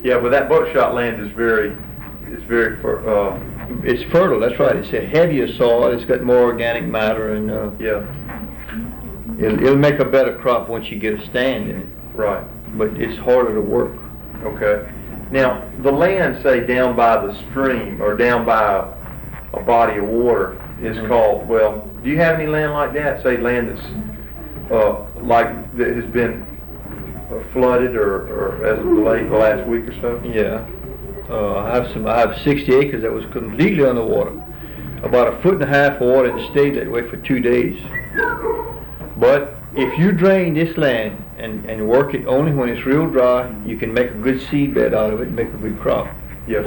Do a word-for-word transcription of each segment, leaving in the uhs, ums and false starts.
Yeah, but that buckshot land is very, it's very, fer- uh, It's fertile, that's right. It's a heavier soil, it's got more organic matter, and uh, yeah, it'll, it'll make a better crop once you get a stand in it. right, But it's harder to work. okay. Now, the land, say, down by the stream, or down by a, a body of water, is Mhm. called, well, do you have any land like that? Say, land that's, uh, like, that has been uh, flooded, or, or as of the late, the last week or so? Yeah. Uh, I have some. I have sixty acres that was completely underwater. About a foot and a half of water, and stayed that way for two days. But if you drain this land and, and work it only when it's real dry, you can make a good seed bed out of it and make a good crop. Yes.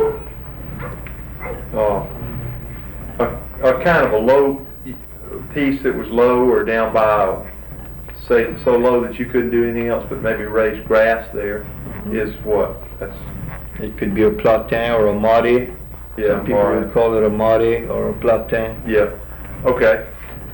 Uh, a, a kind of a low piece that was low, or down by, say, so low that you couldn't do anything else but maybe raise grass there, is what? That's, It could be a platin or a marais. yeah, Some people marais. would call it a marais or a platin. Yeah, okay,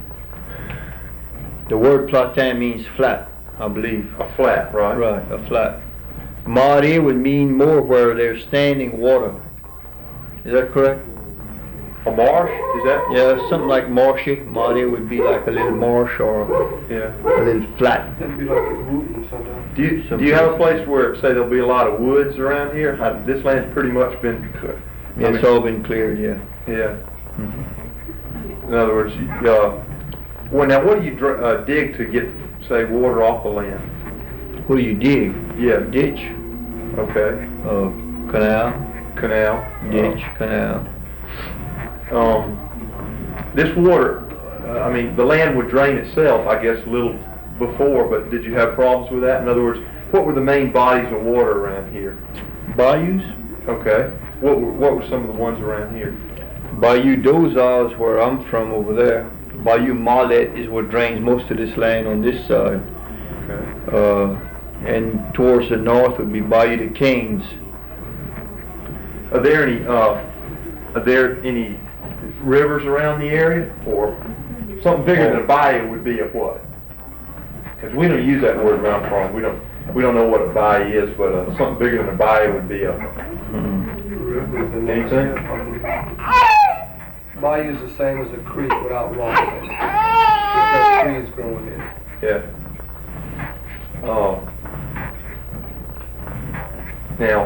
The word platin means flat, I believe. a flat, right? Right, a flat. Marais would mean more where there's standing water. Is that correct? A marsh, is that? Yeah, something like marshy. Marais would be like a little marsh or Yeah. a little flat. That'd be like a Wooten sometimes. Do you, do you have a place where, say, there'll be a lot of woods around here? Uh, This land's pretty much been, I Yeah, it's mean, all been cleared, yeah. yeah. Mhm. In other words, you- uh, well, now what do you dr- uh, dig to get, say, water off the land? What do you dig? Yeah, Ditch, okay, uh, canal, canal. ditch, canal. Um, this water, uh, I mean, the land would drain itself, I guess, a little before, but did you have problems with that? In other words, what were the main bodies of water around here? Bayous? Okay, what were, what were some of the ones around here? Bayou Dozal is where I'm from over there. Bayou Marlet is what drains most of this land on this side. Okay. Uh, and towards the north would be Bayou de Canes. Are there any, uh, are there any rivers around the area, or something bigger than a bayou would be a what? Because we don't use that word around farm. We don't, we don't know what a bayou is, but uh, something bigger than a bayou would be a. Mm-hmm. Anything? Bayou's the same as a creek without water in it. Because trees growing in it. Yeah. Oh. Now.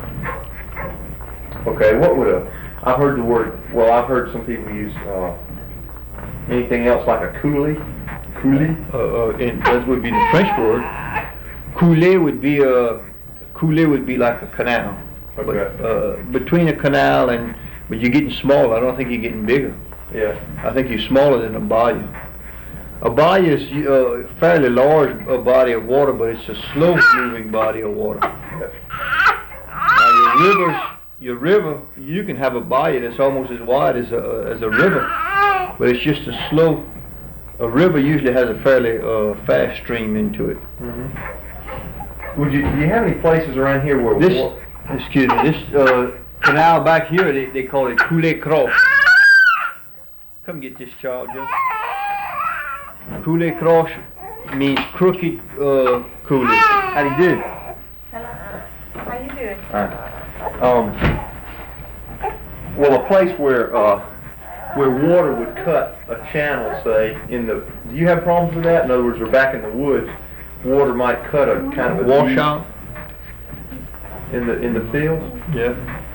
Okay, what would a? I've heard the word. Well, I've heard some people use uh, anything else like a coulee. Coulee. Uh, uh, and that would be the French word. Coulee would be a coulee would be like a canal. Okay. But, uh, between a canal and, but you're getting smaller. I don't think you're getting bigger. Yeah. I think you're smaller than a bayou. A bayou is uh, a fairly large uh, body of water, but it's a slow-moving body of water. Now your rivers, your river, you can have a bayou that's almost as wide as a as a river, but it's just a slow. A river usually has a fairly uh, fast stream into it. Mm-hmm. Would you? Do you have any places around here where? This, wa- excuse me, this uh, canal back here, they, they call it Coulee Croche. Come get this child, Joe. Coulee Croche means crooked uh, coulee. How do you do? Hello. How you doing? Alright. Um, well, a place where uh, where water would cut a channel, say, in the. Do you have problems with that? In other words, we're back in the woods. Water might cut a kind of a Washout? in the in the fields. Yeah.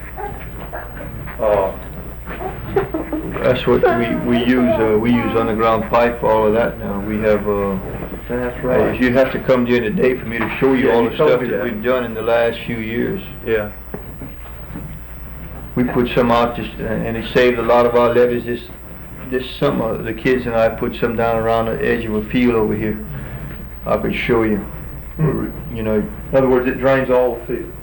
Uh, That's what we we use. Uh, we use underground pipe for all of that now. We have. Uh, that's uh, right. you have to come during the day for me to show you Yeah, all you the told stuff me that, that. we've done in the last few years. Yeah. We put some out, just, and it saved a lot of our levees. This this summer, the kids and I put some down around the edge of a field over here. I could show you. Hmm. You know, In other words, it drains all the field.